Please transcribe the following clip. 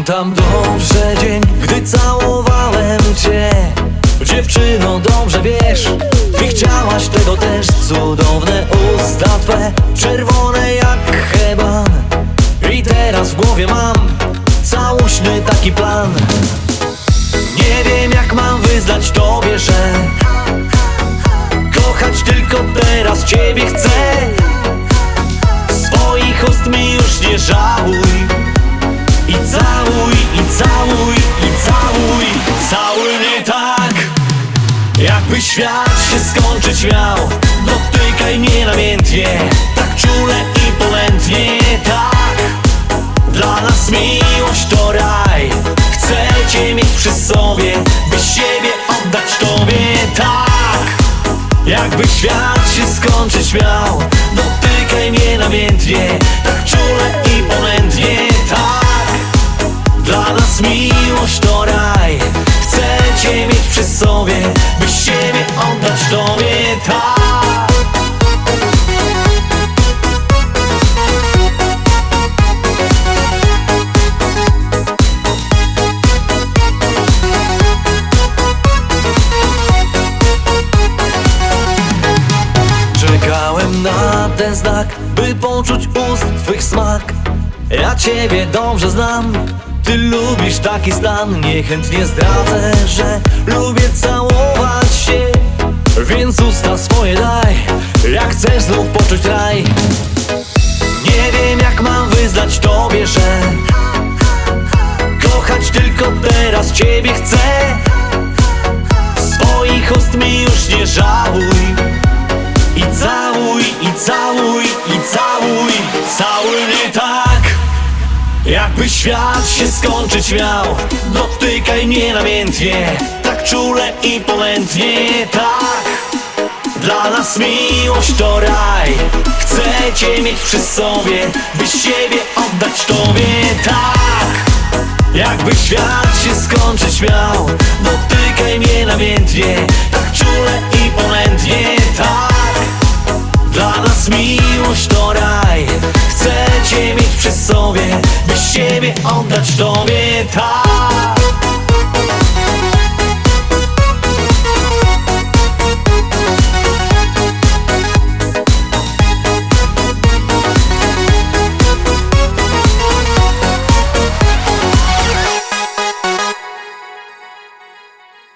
Pamiętam dobrze dzień, gdy całowałem cię. Dziewczyno, dobrze wiesz, ty chciałaś tego też. Cudowne usta twe, czerwone jak heban. I teraz w głowie mam całuśny taki plan. Nie wiem, jak mam wyznać tobie, że kochać tylko teraz ciebie chcę. Swoich ust mi już nie żałuj. I całuj, i całuj, i całuj. Całuj mnie tak, jakby świat się skończyć miał. Dotykaj mnie namiętnie, tak czule i polętnie. Tak, dla nas miłość to raj. Chcę cię mieć przy sobie, by siebie oddać tobie. Tak, jakby świat się skończyć miał. Dotykaj mnie namiętnie, tak czule i polętnie. Tak, dla nas miłość to raj. Chcę cię mieć przy sobie, by siebie oddać tobie. Tak. Czekałem na ten znak, by poczuć ust twych smak. Ja ciebie dobrze znam, ty lubisz taki stan. Niechętnie zdradzę, że lubię całować się, więc usta swoje daj, jak chcesz znów poczuć raj. Nie wiem, jak mam wyznać tobie, że kochać tylko teraz ciebie chcę. Swoich ust mi już nie żałuj. I całuj, i całuj, i całuj. Całuj mnie tak, jakby świat się skończyć miał. Dotykaj mnie namiętnie, tak czule i polętnie. Tak, dla nas miłość to raj. Chcę cię mieć przy sobie, by siebie oddać tobie. Tak, jakby świat się skończyć miał. Dotykaj mnie namiętnie, tak czule i polętnie. Tak, dla nas miłość to raj. Chcę cię mieć przy sobie, by siebie oddać tobie. Tak.